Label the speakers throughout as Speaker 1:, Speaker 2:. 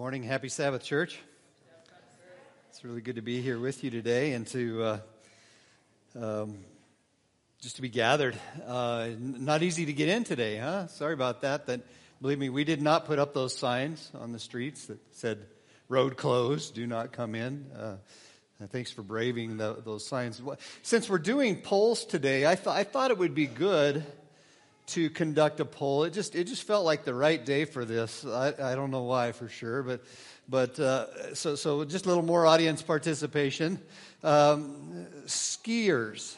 Speaker 1: morning. Happy Sabbath, church. It's really good to be here with you today and to just to be gathered. Not easy to get in today, huh? Sorry about that. Believe me, we did not put up those signs on the streets that said "road closed, do not come in." Thanks for braving those signs. Since we're doing polls today, I thought it would be good to conduct a poll. It just felt like the right day for this. I don't know why for sure, but so just a little more audience participation. Skiers,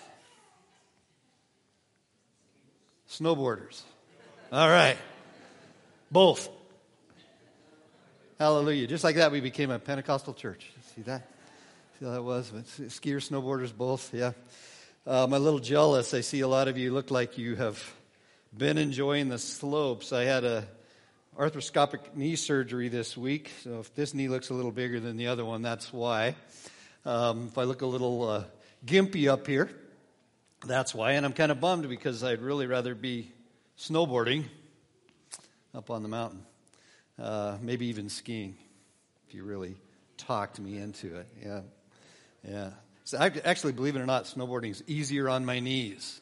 Speaker 1: snowboarders. All right, both. Hallelujah! Just like that, we became a Pentecostal church. See that? See how that was? But skiers, snowboarders, both. Yeah. I'm a little jealous. I see a lot of you look like you have been enjoying the slopes. I had a arthroscopic knee surgery this week, so if this knee looks a little bigger than the other one, that's why. If I look a little gimpy up here, that's why. And I'm kind of bummed because I'd really rather be snowboarding up on the mountain, maybe even skiing, if you really talked me into it. Yeah. So actually, believe it or not, snowboarding is easier on my knees.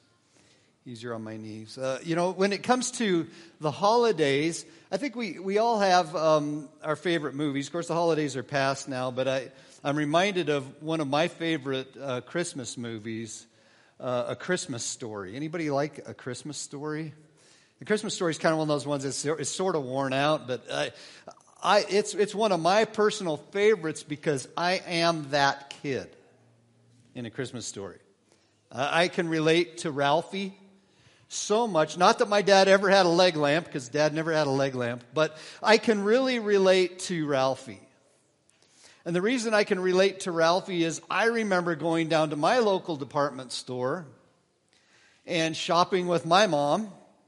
Speaker 1: When it comes to the holidays, I think we all have our favorite movies. Of course, the holidays are past now, but I'm reminded of one of my favorite Christmas movies, A Christmas Story. Anybody like A Christmas Story? The Christmas Story is kind of one of those ones that's sort of worn out, but it's one of my personal favorites because I am that kid in A Christmas Story. I can relate to Ralphie so much. Not that my dad ever had a leg lamp, because Dad never had a leg lamp, but I can really relate to Ralphie. And the reason I can relate to Ralphie is I remember going down to my local department store and shopping with my mom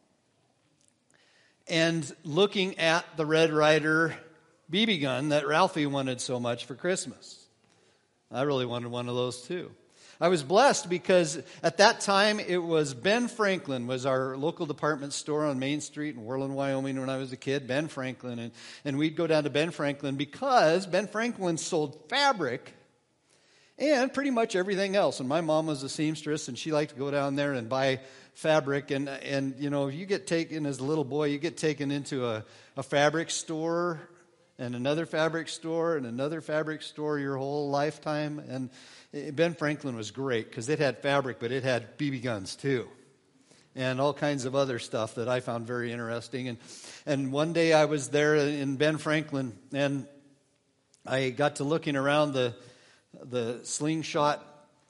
Speaker 1: and looking at the Red Ryder BB gun that Ralphie wanted so much for Christmas. I really wanted one of those too. I was blessed because at that time it was Ben Franklin was our local department store on Main Street in Worland, Wyoming when I was a kid, Ben Franklin. And we'd go down to Ben Franklin because Ben Franklin sold fabric and pretty much everything else. And my mom was a seamstress and she liked to go down there and buy fabric. And you know, you get taken as a little boy, you get taken into a fabric store and another fabric store and another fabric store your whole lifetime. And Ben Franklin was great because it had fabric, but it had BB guns too, and all kinds of other stuff that I found very interesting. And one day I was there in Ben Franklin, and I got to looking around the slingshot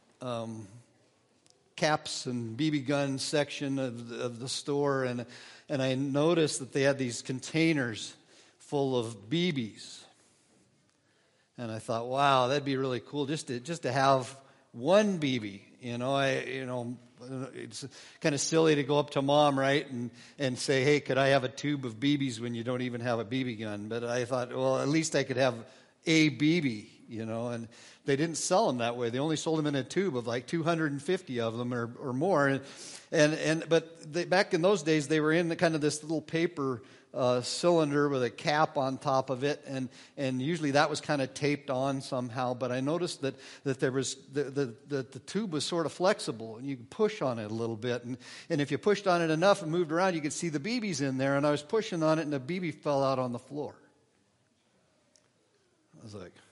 Speaker 1: caps and BB gun section of the store, and I noticed that they had these containers full of BBs. And I thought, wow, that'd be really cool just to have one BB. It's kind of silly to go up to Mom, right, and say, hey, could I have a tube of BBs when you don't even have a BB gun? But I thought, well, at least I could have a BB, and they didn't sell them that way. They only sold them in a tube of like 250 of them or more. But back in those days, they were in kind of this little paper cylinder with a cap on top of it, and usually that was kind of taped on somehow. But I noticed that there was the tube was sort of flexible, and you could push on it a little bit, and if you pushed on it enough and moved around, you could see the BBs in there. And I was pushing on it, and the BB fell out on the floor. I was like,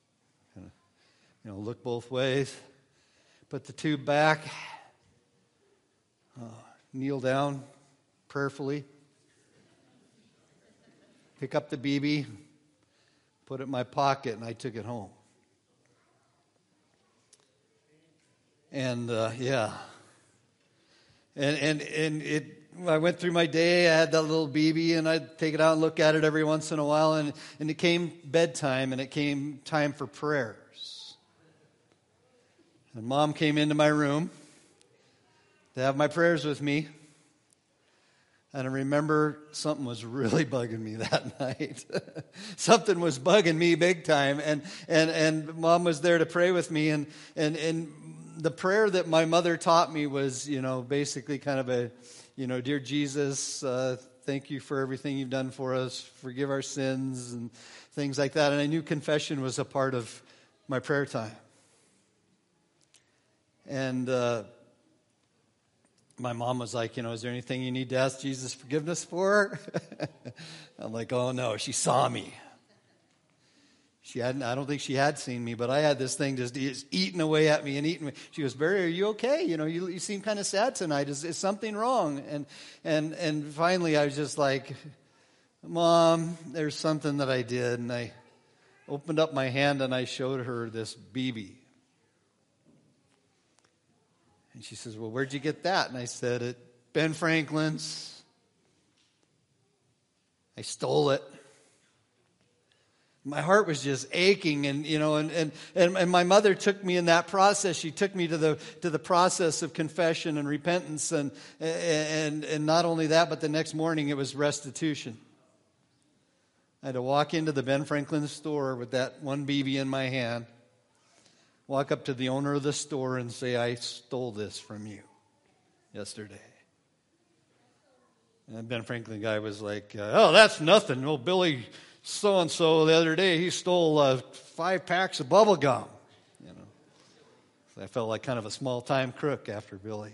Speaker 1: look both ways, put the tube back, kneel down prayerfully. Pick up the BB, put it in my pocket, and I took it home. And I went through my day. I had that little BB, and I'd take it out and look at it every once in a while. And it came bedtime, and it came time for prayers. And Mom came into my room to have my prayers with me. And I remember something was really bugging me that night. Something was bugging me big time. And Mom was there to pray with me. And the prayer that my mother taught me was, basically kind of Dear Jesus, thank you for everything you've done for us. Forgive our sins and things like that. And I knew confession was a part of my prayer time. And my mom was like, is there anything you need to ask Jesus forgiveness for? I'm like, oh no, she saw me. I don't think she had seen me, but I had this thing just eating away at me and eating me. She goes, Barry, are you okay? You seem kind of sad tonight. Is something wrong? And finally I was just like, Mom, there's something that I did. And I opened up my hand and I showed her this BB. And she says, well, where'd you get that? And I said, at Ben Franklin's. I stole it. My heart was just aching, and my mother took me in that process. She took me to the process of confession and repentance, and not only that, but the next morning it was restitution. I had to walk into the Ben Franklin store with that one BB in my hand, walk up to the owner of the store and say, I stole this from you yesterday. And the Ben Franklin guy was like, oh, that's nothing. Well, Billy so-and-so the other day, he stole 5 packs of bubble gum. So I felt like kind of a small-time crook after Billy.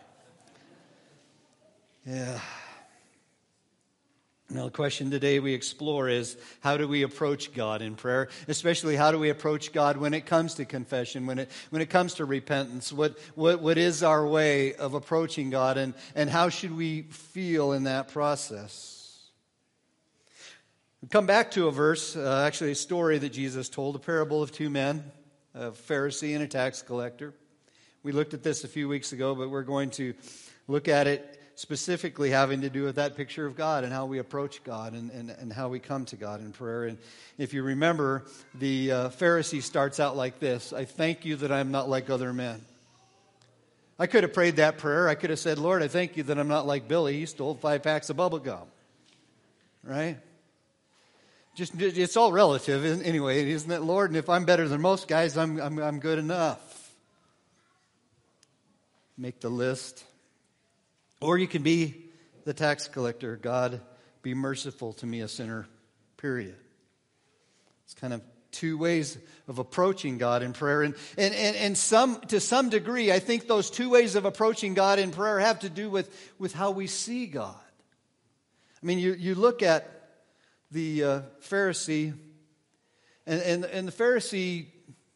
Speaker 1: Yeah. Now, the question today we explore is, how do we approach God in prayer? Especially, how do we approach God when it comes to confession, when it comes to repentance? What is our way of approaching God, and how should we feel in that process? We come back to a verse, actually a story that Jesus told, a parable of 2 men, a Pharisee and a tax collector. We looked at this a few weeks ago, but we're going to look at it specifically having to do with that picture of God and how we approach God and how we come to God in prayer. And if you remember, the Pharisee starts out like this: I thank you that I'm not like other men. I could have prayed that prayer. I could have said, Lord, I thank you that I'm not like Billy. He stole 5 packs of bubble gum. Right? It's all relative anyway, isn't it, Lord? And if I'm better than most guys, I'm good enough. Make the list. Or you can be the tax collector. God, be merciful to me, a sinner, period. It's kind of 2 ways of approaching God in prayer. And to some degree, I think those 2 ways of approaching God in prayer have to do with how we see God. I mean, you look at the Pharisee, and the Pharisee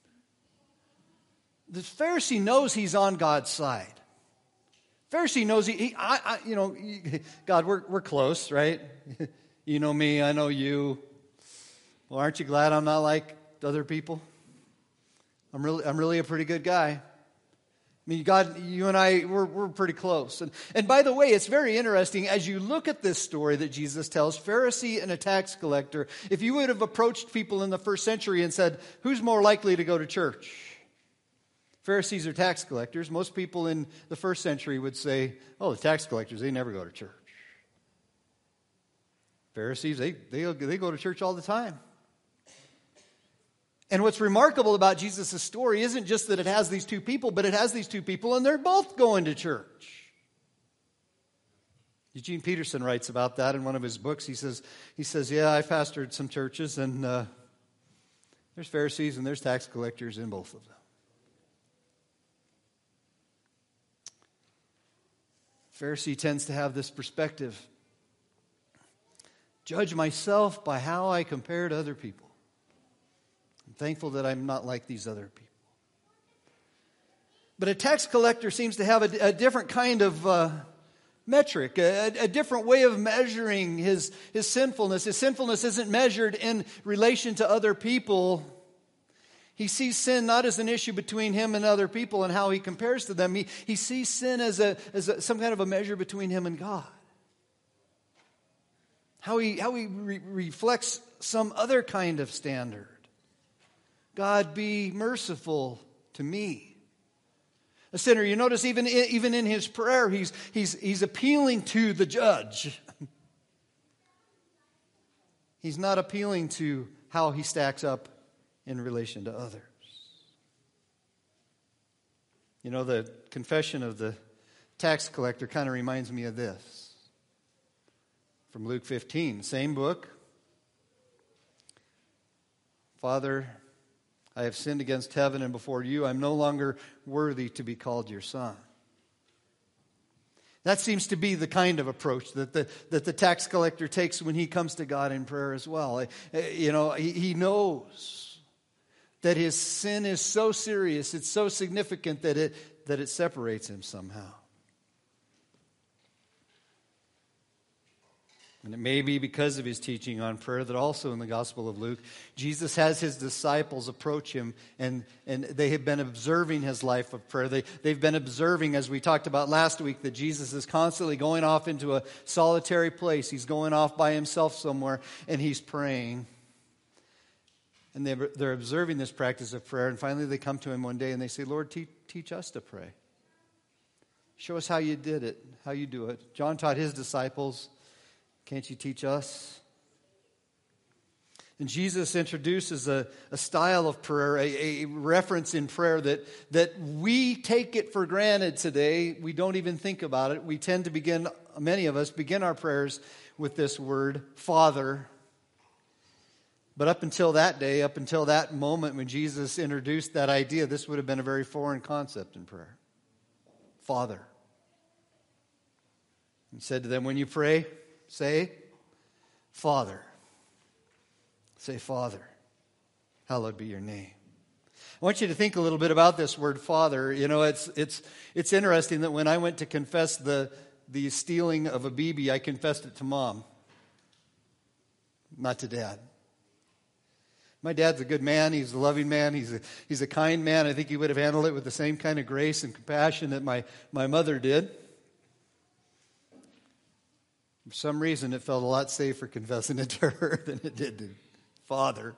Speaker 1: knows he's on God's side. Pharisee knows God, we're close, right? You know me, I know you. Well, aren't you glad I'm not like other people? I'm really a pretty good guy. I mean, God, you and I, we're pretty close. And by the way, it's very interesting, as you look at this story that Jesus tells, Pharisee and a tax collector, if you would have approached people in the first century and said, who's more likely to go to church? Pharisees or tax collectors? Most people in the first century would say, oh, the tax collectors, they never go to church. Pharisees, they go to church all the time. And what's remarkable about Jesus' story isn't just that it has these 2 people, but it has these 2 people and they're both going to church. Eugene Peterson writes about that in one of his books. He says, yeah, I've pastored some churches, and there's Pharisees and there's tax collectors in both of them. Pharisee tends to have this perspective. Judge myself by how I compare to other people. I'm thankful that I'm not like these other people. But a tax collector seems to have a different kind of metric, a different way of measuring his sinfulness. His sinfulness isn't measured in relation to other people. He sees sin not as an issue between him and other people and how he compares to them. He sees sin as some kind of a measure between him and God. How he reflects some other kind of standard. God, be merciful to me, a sinner. You notice even in his prayer, he's appealing to the judge. He's not appealing to how he stacks up in relation to others. You know, the confession of the tax collector kind of reminds me of this. From Luke 15, same book. Father, I have sinned against heaven and before you. I'm no longer worthy to be called your son. That seems to be the kind of approach that the tax collector takes when he comes to God in prayer as well. He knows that his sin is so serious, it's so significant that it separates him somehow. And it may be because of his teaching on prayer that also in the Gospel of Luke, Jesus has his disciples approach him, and they have been observing his life of prayer. They've been observing, as we talked about last week, that Jesus is constantly going off into a solitary place. He's going off by himself somewhere, and he's praying. And they're observing this practice of prayer, and finally they come to him one day and they say, Lord, teach us to pray. Show us how you did it, how you do it. John taught his disciples. Can't you teach us? And Jesus introduces a style of prayer, a reference in prayer that we take it for granted today. We don't even think about it. We tend to many of us begin our prayers with this word, Father. But up until that day, up until that moment when Jesus introduced that idea, this would have been a very foreign concept in prayer. Father. He said to them, when you pray, say, Father. Say, Father. Hallowed be your name. I want you to think a little bit about this word, Father. You know, it's interesting that when I went to confess the stealing of a BB, I confessed it to Mom, not to Dad. My dad's a good man. He's a loving man. He's a kind man. I think he would have handled it with the same kind of grace and compassion that my mother did. For some reason, it felt a lot safer confessing it to her than it did to Father.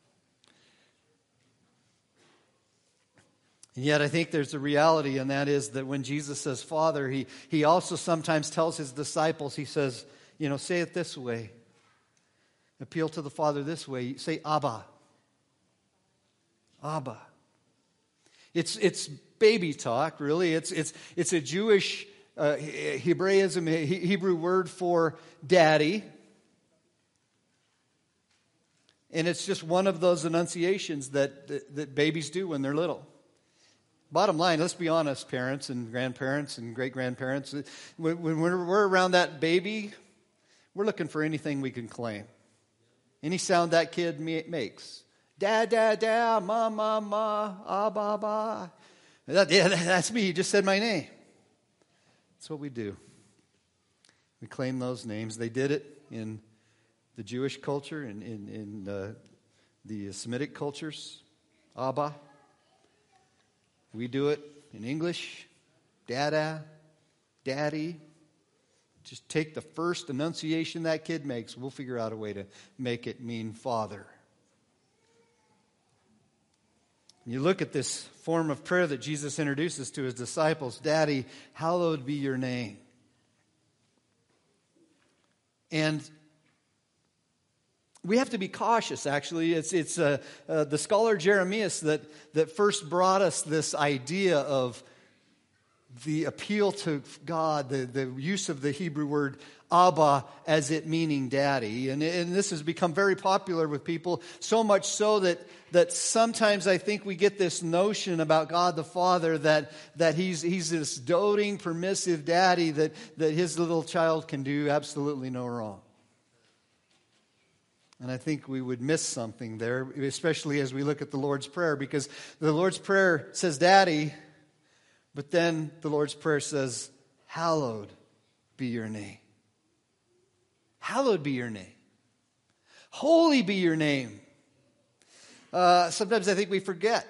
Speaker 1: And yet I think there's a reality, and that is that when Jesus says Father, he also sometimes tells his disciples, he says, say it this way. Appeal to the Father this way. Say Abba. Abba. It's baby talk, really. It's a Jewish Hebraism, Hebrew word for daddy. And it's just one of those enunciations that babies do when they're little. Bottom line, let's be honest, parents and grandparents and great-grandparents. When we're around that baby, we're looking for anything we can claim. Any sound that kid makes. Da, da, da, ma, ma, ma, ah, ba, ba. That's me. You just said my name. That's what we do. We claim those names. They did it in the Jewish culture and in the Semitic cultures. Abba. We do it in English. Dada. Daddy. Just take the first enunciation that kid makes. We'll figure out a way to make it mean Father. You look at this form of prayer that Jesus introduces to his disciples. Daddy, hallowed be your name. And we have to be cautious, actually. It's the scholar Jeremias that first brought us this idea of the appeal to God, the use of the Hebrew word Abba as it meaning daddy. And this has become very popular with people, so much so that sometimes I think we get this notion about God the Father that he's this doting, permissive daddy that his little child can do absolutely no wrong. And I think we would miss something there, especially as we look at the Lord's Prayer, because the Lord's Prayer says daddy, but then the Lord's Prayer says, hallowed be your name. Hallowed be your name. Holy be your name. Sometimes I think we forget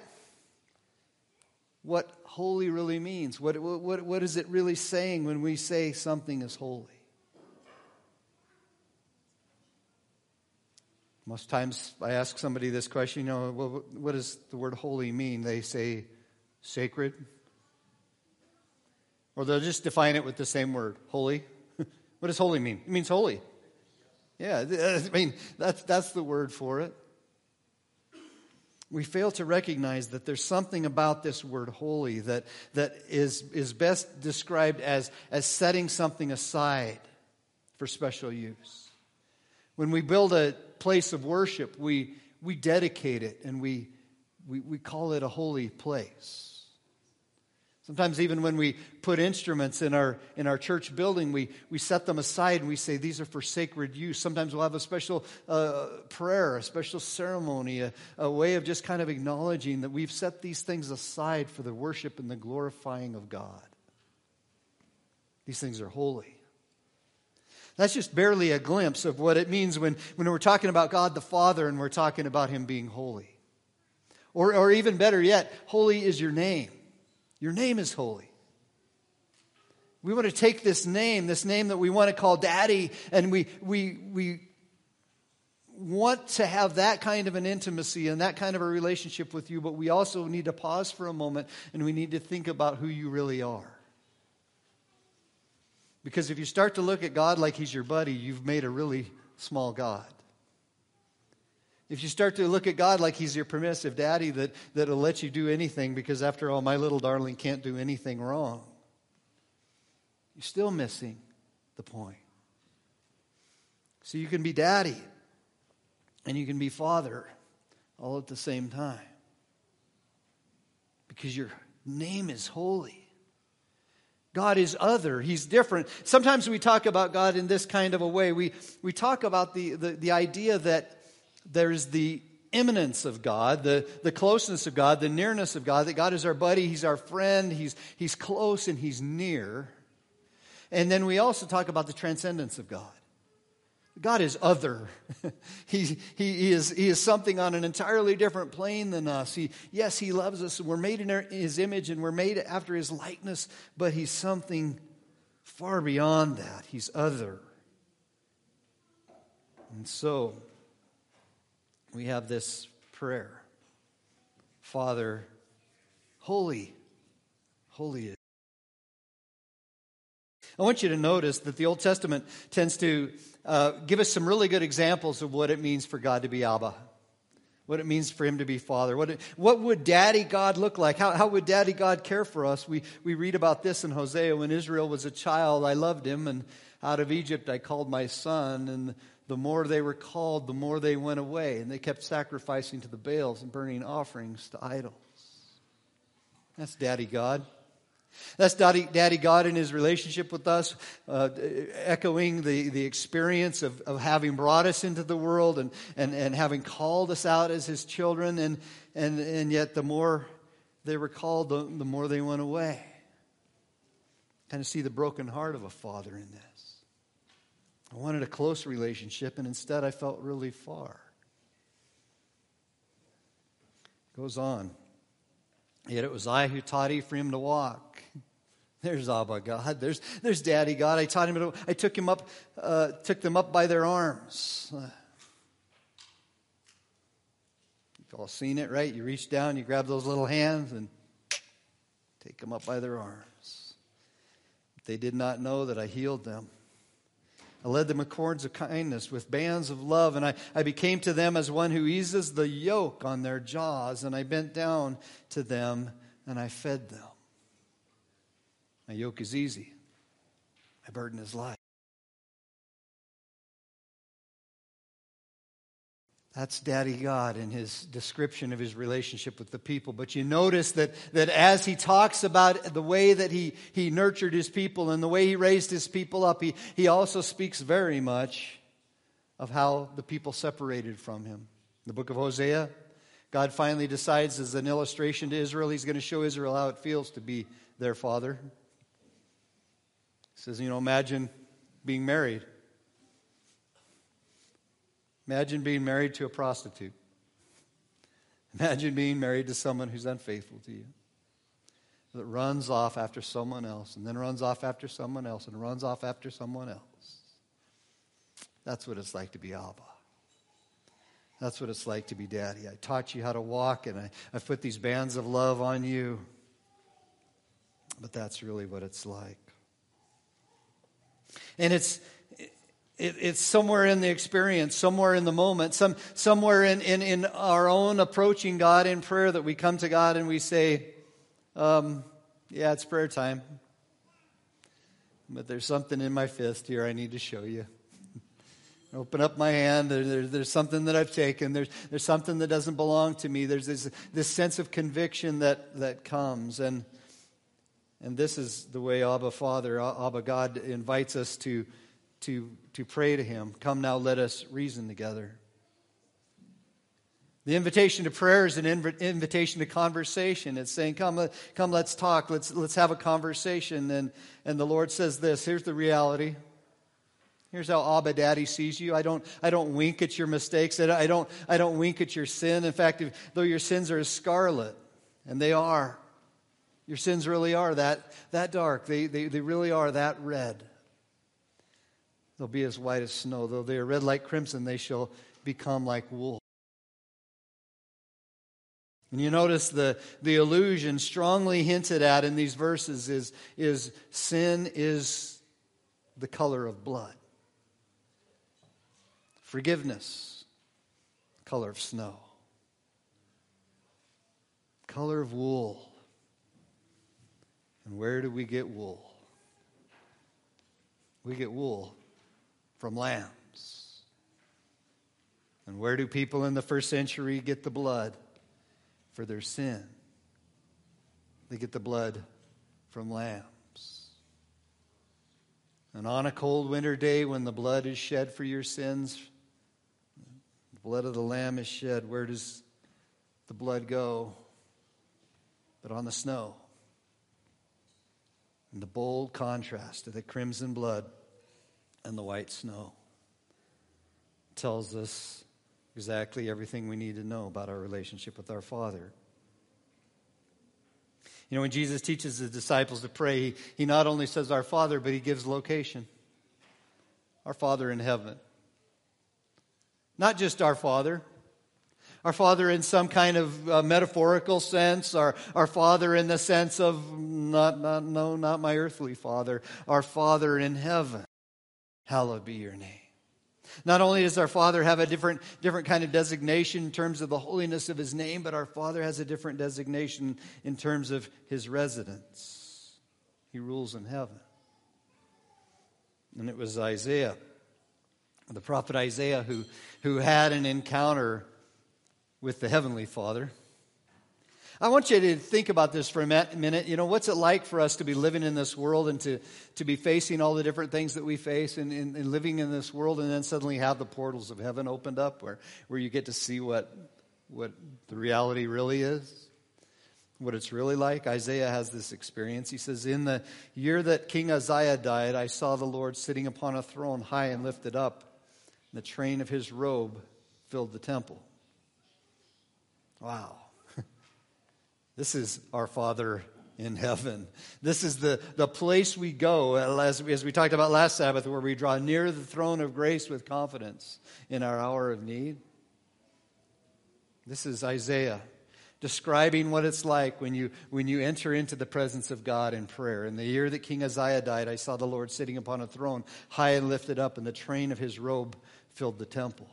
Speaker 1: what holy really means. What is it really saying when we say something is holy? Most times I ask somebody this question, what does the word holy mean? They say sacred. Or they'll just define it with the same word, holy. What does holy mean? It means holy. Yeah, I mean, that's the word for it. We fail to recognize that there's something about this word holy that is best described as setting something aside for special use. When we build a place of worship, we dedicate it and we call it a holy place. Sometimes even when we put instruments in our church building, we set them aside and we say these are for sacred use. Sometimes we'll have a special prayer, a special ceremony, a way of just kind of acknowledging that we've set these things aside for the worship and the glorifying of God. These things are holy. That's just barely a glimpse of what it means when we're talking about God the Father and we're talking about Him being holy. Or even better yet, holy is your name. Your name is holy. We want to take this name that we want to call Daddy, and we want to have that kind of an intimacy and that kind of a relationship with you, but we also need to pause for a moment and we need to think about who you really are. Because if you start to look at God like He's your buddy, you've made a really small God. If you start to look at God like He's your permissive daddy that'll let you do anything because after all, my little darling can't do anything wrong, you're still missing the point. So you can be daddy and you can be father all at the same time because your name is holy. God is other. He's different. Sometimes we talk about God in this kind of a way. We talk about the idea that there's the immanence of God, the closeness of God, the nearness of God, that God is our buddy, He's our friend, He's close and He's near. And then we also talk about the transcendence of God. God is other. He is something on an entirely different plane than us. He loves us. We're made in His image and we're made after His likeness, but He's something far beyond that. He's other. And so we have this prayer. Father, holy is. I want you to notice that the Old Testament tends to give us some really good examples of what it means for God to be Abba, what it means for Him to be Father. What would Daddy God look like? How would Daddy God care for us? We read about this in Hosea. When Israel was a child, I loved him, and out of Egypt I called my son, and the more they were called, the more they went away. And they kept sacrificing to the Baals and burning offerings to idols. That's Daddy God. That's Daddy God in His relationship with us, echoing the experience of having brought us into the world and having called us out as His children. And yet the more they were called, the more they went away. Kind of see the broken heart of a father in this. I wanted a close relationship, and instead I felt really far. Goes on. Yet it was I who taught Ephraim to walk. There's Abba God. There's Daddy God. I taught him. I took them up by their arms. You've all seen it, right? You reach down, you grab those little hands, and take them up by their arms. They did not know that I healed them. I led them with cords of kindness, with bands of love, and I became to them as one who eases the yoke on their jaws, and I bent down to them, and I fed them. My yoke is easy. My burden is light. That's Daddy God in His description of His relationship with the people. But you notice that as He talks about the way that He nurtured His people and the way He raised His people up, He also speaks very much of how the people separated from Him. In the book of Hosea, God finally decides as an illustration to Israel, He's going to show Israel how it feels to be their father. He says, imagine being married. Imagine being married to a prostitute. Imagine being married to someone who's unfaithful to you, that runs off after someone else, and then runs off after someone else, and runs off after someone else. That's what it's like to be Abba. That's what it's like to be Daddy. I taught you how to walk, and I put these bands of love on you. But that's really what it's like. And It's somewhere in the experience, somewhere in the moment, somewhere in our own approaching God in prayer that we come to God and we say, yeah, it's prayer time. But there's something in my fist here I need to show you. Open up my hand. There's something that I've taken. There's something that doesn't belong to me. There's this sense of conviction that comes. And this is the way Abba Father, Abba God invites us to pray to Him. Come now, let us reason together. The invitation to prayer is an invitation to conversation. It's saying, come, let's talk. Let's have a conversation. And the Lord says this. Here's the reality. Here's how Abba Daddy sees you. I don't wink at your mistakes. I don't wink at your sin. In fact, though your sins are as scarlet, and they are, your sins really are that dark. They really are that red. They'll be as white as snow. Though they are red like crimson, they shall become like wool. And you notice the allusion strongly hinted at in these verses is sin is the color of blood. Forgiveness, color of snow. Color of wool. And where do we get wool? We get wool from lambs. And where do people in the first century get the blood for their sin? They get the blood from lambs. And on a cold winter day when the blood is shed for your sins, the blood of the lamb is shed, where does the blood go? But on the snow. And the bold contrast of the crimson blood and the white snow tells us exactly everything we need to know about our relationship with our Father. You know, when Jesus teaches the disciples to pray, he not only says our Father, but he gives location. Our Father in heaven. Not just our Father. Our Father in some kind of metaphorical sense. Our Father in the sense of, not my earthly Father. Our Father in heaven. Hallowed be your name. Not only does our Father have a different kind of designation in terms of the holiness of His name, but our Father has a different designation in terms of His residence. He rules in heaven. And it was Isaiah, the prophet Isaiah, who had an encounter with the Heavenly Father. I want you to think about this for a minute. You know, what's it like for us to be living in this world and to be facing all the different things that we face and living in this world, and then suddenly have the portals of heaven opened up where you get to see what the reality really is, what it's really like? Isaiah has this experience. He says, in the year that King Uzziah died, I saw the Lord sitting upon a throne high and lifted up. And the train of His robe filled the temple. Wow. This is our Father in heaven. This is the place we go, as we talked about last Sabbath, where we draw near the throne of grace with confidence in our hour of need. This is Isaiah describing what it's like when you enter into the presence of God in prayer. In the year that King Uzziah died, I saw the Lord sitting upon a throne, high and lifted up, and the train of His robe filled the temple.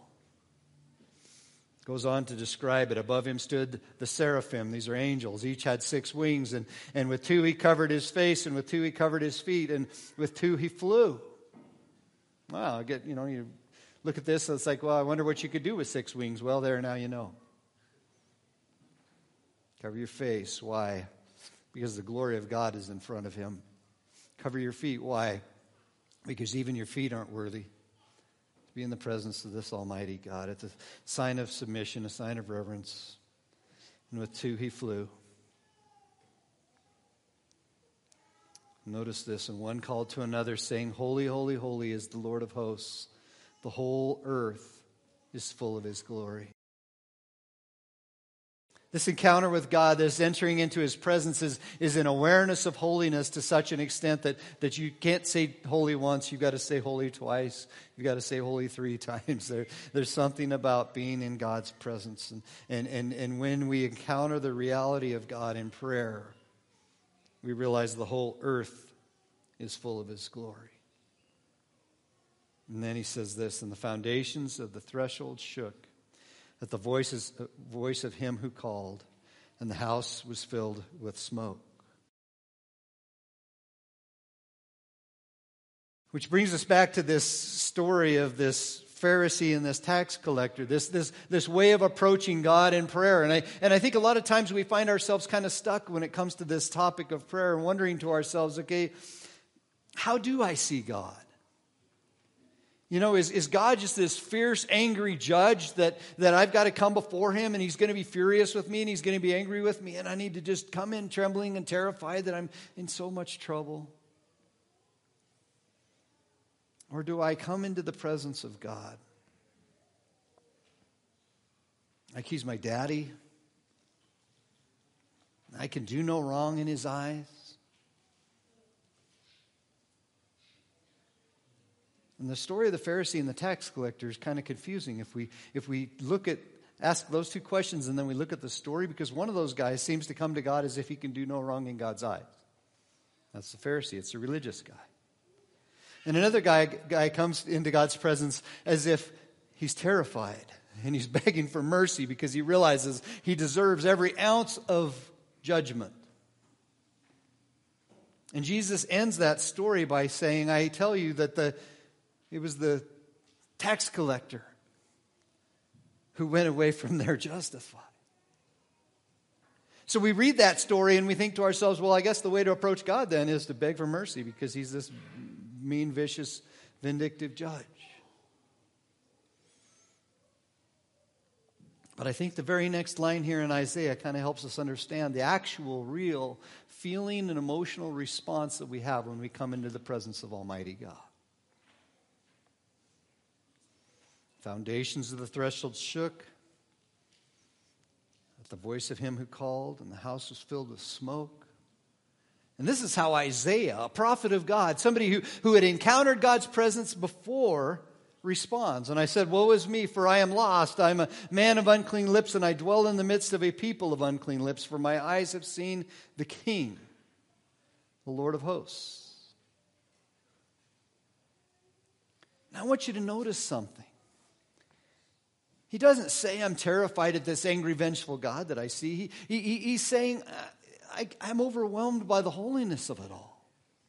Speaker 1: Goes on to describe it. Above Him stood the seraphim. These are angels. Each had 6 wings. And with 2 He covered His face, and with 2 He covered His feet, and with 2 He flew. Wow, you look at this, and it's like, well, I wonder what you could do with 6 wings. Well, there, now you know. Cover your face. Why? Because the glory of God is in front of Him. Cover your feet. Why? Because even your feet aren't worthy to be in the presence of this Almighty God. It's a sign of submission, a sign of reverence. And with 2 He flew. Notice this, and one called to another, saying, Holy, holy, holy is the Lord of hosts. The whole earth is full of His glory. This encounter with God, this entering into His presence is an awareness of holiness to such an extent that you can't say holy once, you've got to say holy twice, you've got to say holy 3 times. There's something about being in God's presence. And when we encounter the reality of God in prayer, we realize the whole earth is full of His glory. And then he says this, and the foundations of the threshold shook at the voice of him who called, and the house was filled with smoke. Which brings us back to this story of this Pharisee and this tax collector, this way of approaching God in prayer. And I think a lot of times we find ourselves kind of stuck when it comes to this topic of prayer and wondering to ourselves, okay, how do I see God? You know, is God just this fierce, angry judge that I've got to come before him and he's going to be furious with me and he's going to be angry with me and I need to just come in trembling and terrified that I'm in so much trouble? Or do I come into the presence of God like he's my daddy? I can do no wrong in his eyes. And the story of the Pharisee and the tax collector is kind of confusing if we ask those two questions and then we look at the story, because one of those guys seems to come to God as if he can do no wrong in God's eyes. That's the Pharisee. It's the religious guy. And another guy comes into God's presence as if he's terrified and he's begging for mercy because he realizes he deserves every ounce of judgment. And Jesus ends that story by saying, I tell you that it was the tax collector who went away from there justified. So we read that story and we think to ourselves, well, I guess the way to approach God then is to beg for mercy because he's this mean, vicious, vindictive judge. But I think the very next line here in Isaiah kind of helps us understand the actual, real feeling and emotional response that we have when we come into the presence of Almighty God. Foundations of the threshold shook at the voice of him who called, and the house was filled with smoke. And this is how Isaiah, a prophet of God, somebody who had encountered God's presence before, responds. And I said, woe is me, for I am lost. I am a man of unclean lips, and I dwell in the midst of a people of unclean lips, for my eyes have seen the King, the Lord of hosts. Now I want you to notice something. He doesn't say, I'm terrified at this angry, vengeful God that I see. He's saying, I'm overwhelmed by the holiness of it all.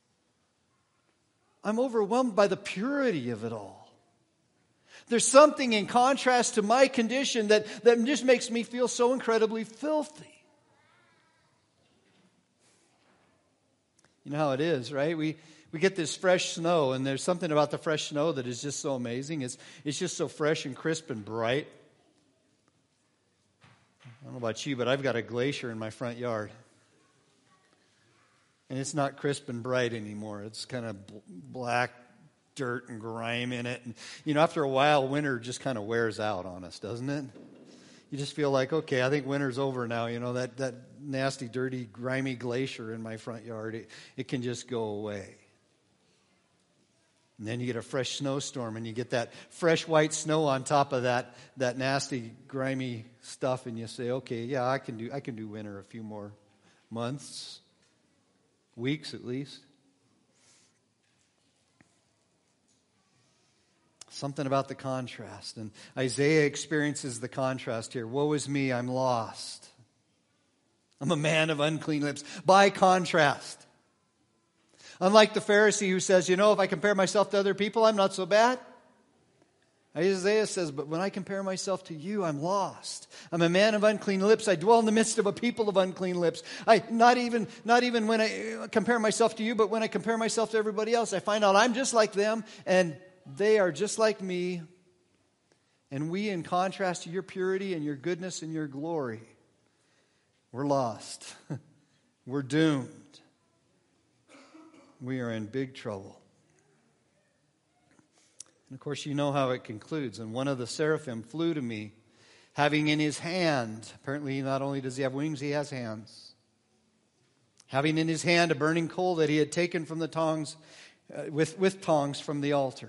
Speaker 1: I'm overwhelmed by the purity of it all. There's something in contrast to my condition that just makes me feel so incredibly filthy. You know how it is, right? We get this fresh snow, and there's something about the fresh snow that is just so amazing. It's just so fresh and crisp and bright. I don't know about you, but I've got a glacier in my front yard. And it's not crisp and bright anymore. It's kind of black dirt and grime in it. And, you know, after a while, winter just kind of wears out on us, doesn't it? You just feel like, okay, I think winter's over now. You know, that nasty, dirty, grimy glacier in my front yard, it can just go away. And then you get a fresh snowstorm, and you get that fresh white snow on top of that nasty, grimy stuff, and you say, okay, yeah, I can do winter a few more months. Weeks at least. Something about the contrast. And Isaiah experiences the contrast here. Woe is me, I'm lost. I'm a man of unclean lips. By contrast. Unlike the Pharisee who says, you know, if I compare myself to other people, I'm not so bad. Isaiah says, but when I compare myself to you, I'm lost. I'm a man of unclean lips. I dwell in the midst of a people of unclean lips. Not even when I compare myself to you, but when I compare myself to everybody else, I find out I'm just like them, and they are just like me. And we, in contrast to your purity and your goodness and your glory, we're lost. We're doomed. We are in big trouble. And of course, you know how it concludes. And one of the seraphim flew to me, having in his hand, apparently not only does he have wings, he has hands. Having in his hand a burning coal that he had taken from the tongs, with tongs from the altar.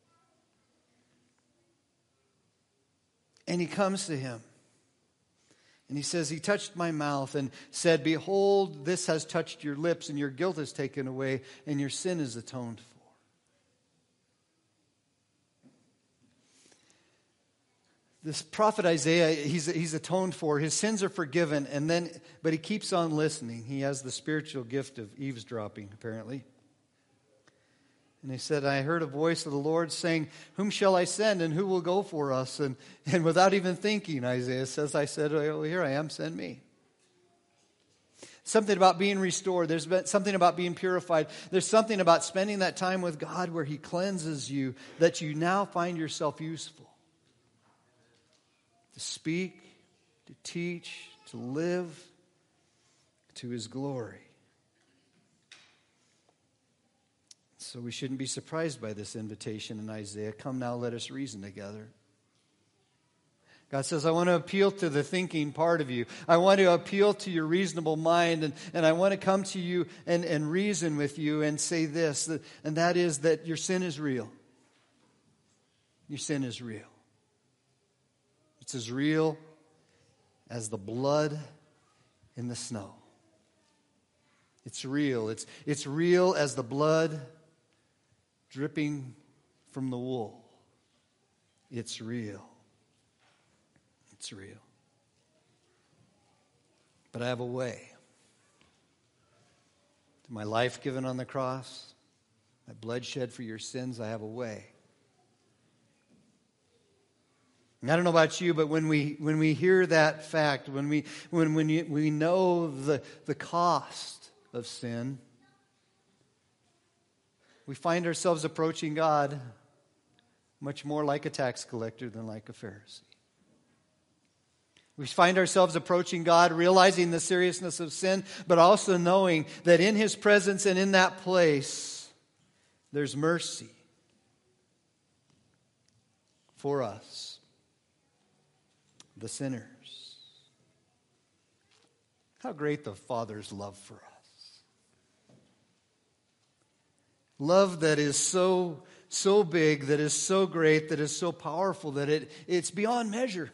Speaker 1: And he comes to him. And he says, he touched my mouth and said, behold, this has touched your lips, and your guilt is taken away, and your sin is atoned for. This prophet Isaiah, he's atoned for. His sins are forgiven, but he keeps on listening. He has the spiritual gift of eavesdropping, apparently. And he said, I heard a voice of the Lord saying, whom shall I send and who will go for us? And without even thinking, Isaiah says, I said, oh, here I am, send me. Something about being restored. There's something about being purified. There's something about spending that time with God where He cleanses you, that you now find yourself useful. To speak, to teach, to live to His glory. So we shouldn't be surprised by this invitation in Isaiah. Come now, let us reason together. God says, I want to appeal to the thinking part of you. I want to appeal to your reasonable mind, and I want to come to you and reason with you and say this, and that is that your sin is real. Your sin is real. It's as real as the blood in the snow. It's real. It's real as the blood dripping from the wool. It's real. It's real. But I have a way. To my life given on the cross, my blood shed for your sins, I have a way. And I don't know about you, but when we hear that fact, when we know the cost of sin, we find ourselves approaching God much more like a tax collector than like a Pharisee. We find ourselves approaching God, realizing the seriousness of sin, but also knowing that in His presence and in that place, there's mercy for us, the sinners. How great the Father's love for us. Love that is so big, that is so great, that is so powerful, that it's beyond measure.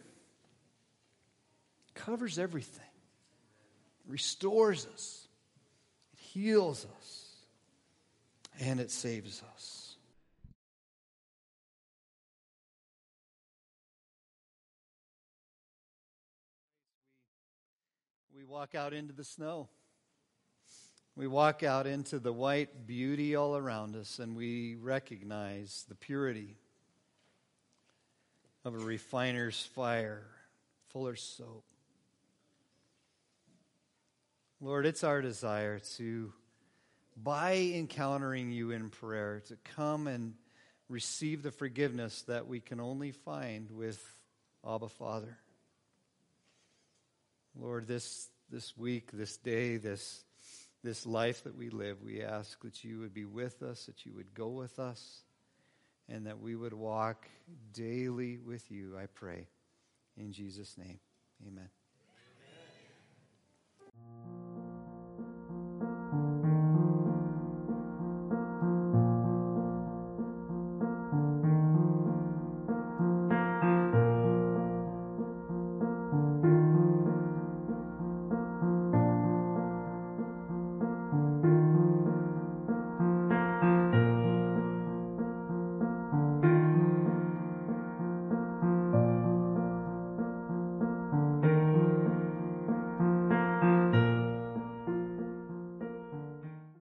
Speaker 1: Covers everything. Restores us. It heals us. And it saves us. We walk out into the snow. We walk out into the white beauty all around us, and we recognize the purity of a refiner's fire, fuller's soap. Lord, it's our desire to, by encountering you in prayer, to come and receive the forgiveness that we can only find with Abba Father. Lord, this week, this day, this life that we live, we ask that you would be with us, that you would go with us, and that we would walk daily with you, I pray. In Jesus' name, amen.